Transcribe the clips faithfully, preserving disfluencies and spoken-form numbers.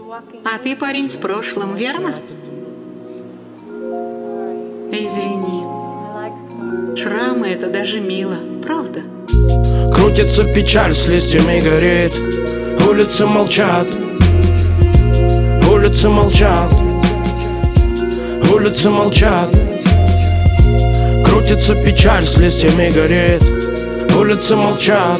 А ты парень с прошлым, верно? Извини. Шрамы — это даже мило, правда? Крутится печаль, с листьями горит. Улицы молчат. Улицы молчат. Улицы молчат. Крутится печаль, с листьями горит. Улицы молчат.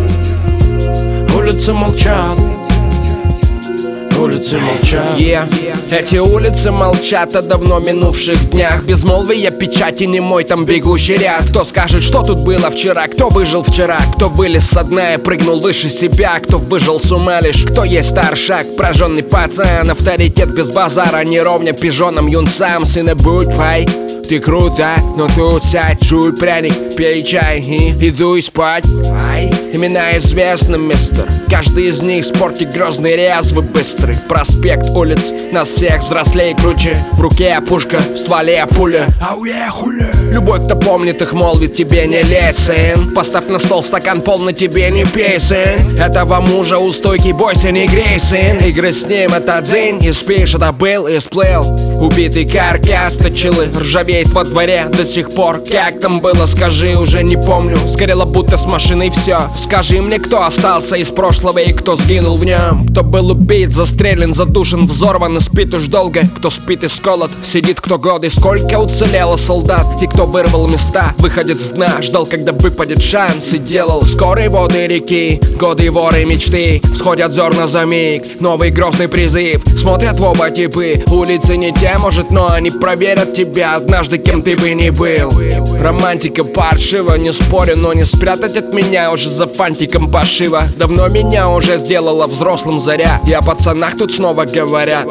Улицы молчат. Улицы молчат. Yeah. Эти улицы молчат о давно минувших днях. Безмолвие печати, не мой там бегущий ряд. Кто скажет, что тут было вчера? Кто выжил вчера? Кто вылез со дна и прыгнул выше себя? Кто выжил с ума лишь? Кто есть старшак? Прожженный пацан, авторитет без базара. Не ровня пижонам, юнцам. Сына будь пай. Ты круто, но тут сядь, жуй пряник, пей чай и иду и спать. Имена известны, мистер. Каждый из них спорти грозный, резвый, быстрый. Проспект улиц, нас всех взрослее и круче. В руке пушка, в стволе пуля. Любой, кто помнит их, молвит, тебе не лезь, сын. Поставь на стол стакан полный, тебе не пей, сын. Этого мужа у стойки бойся, не грей, сын. Игры с ним это дзынь, и спишь, это был и сплыл. Убитый каркас, точилы, ржавеет во дворе до сих пор. Как там было, скажи, уже не помню. Сгорело будто с машиной все. Скажи мне, кто остался из прошлого и кто сгинул в нем. Кто был убит, застрелен, задушен, взорван и спит уж долго. Кто спит и сколот, сидит кто годы. Сколько уцелело солдат и кто вырвал места. Выходит с дна, ждал, когда выпадет шанс. И делал скорые воды реки, годы воры мечты. Всходят зерна за миг, новый грозный призыв. Смотрят в оба типы, улицы не те, может, но они проверят тебя однажды, кем ты бы ни был. Романтика паршива, не спорю, но не спрятать от меня уже за фантиком пошива. Давно меня уже сделала взрослым заря, и о пацанах тут снова говорят.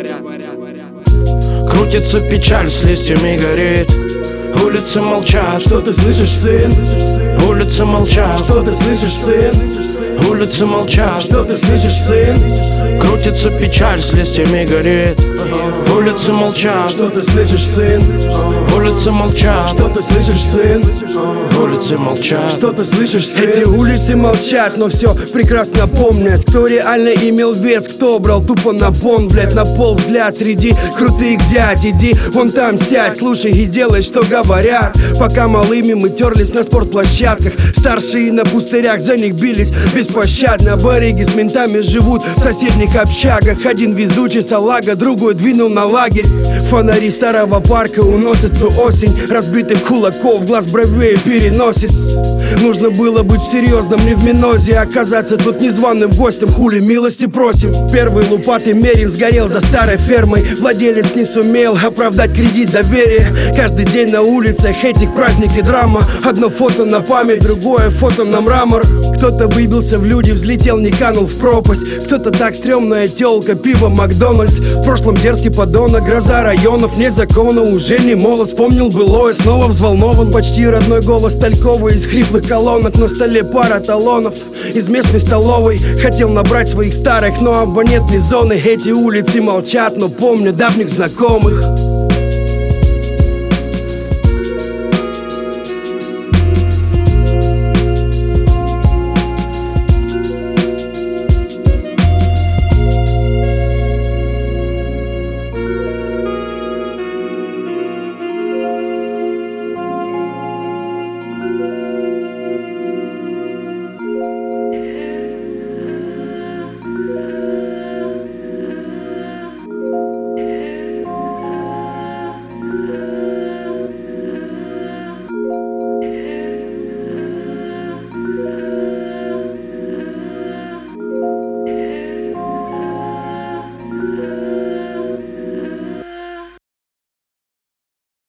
Крутится печаль, с листьями горит. Улицы молчат. Что ты слышишь, сын? Улицы молчат. Что ты слышишь, сын? Улицы молчат. Что ты слышишь, сын? Крутится печаль, с листьями горит. Улицы молчат. Что ты слышишь, сын? Улицы молчат. Что ты слышишь, сын? Улицы молчат. Что ты слышишь, сын? Эти улицы молчат, но все прекрасно помнят. Кто реально имел вес, кто брал тупо на пон, блять, на пол взгляд среди крутых дядь. Иди вон там сядь, слушай и делай, что говорят. Пока малыми мы терлись на спортплощадках, старшие на пустырях за них бились беспощадно. Барыги с ментами живут в соседних общагах. Один везучий салага, другой двинул на лагерь. Фонари старого парка уносят ту осень. Разбитых кулаков, глаз бровей переносит. Нужно было быть в серьезном, не в минозе. Оказаться тут незваным гостем, хули милости просим. Первый лупатый мерин сгорел за старой фермой. Владелец не сумел оправдать кредит доверия. Каждый день на улицах этих праздник и драма. Одно фото на память, другое фото на мрамор. Кто-то выбился в люди, взлетел, не канул в пропасть. Кто-то так стрёмная тёлка, пиво Макдональдс. В прошлом дерзкий подонок, гроза районов. Вне закона, уже не молод, вспомнил былое, снова взволнован. Почти родной голос Тальковой из хриплых колонок. На столе пара талонов из местной столовой. Хотел набрать своих старых, но абонентной зоны. Эти улицы молчат, но помню давних знакомых.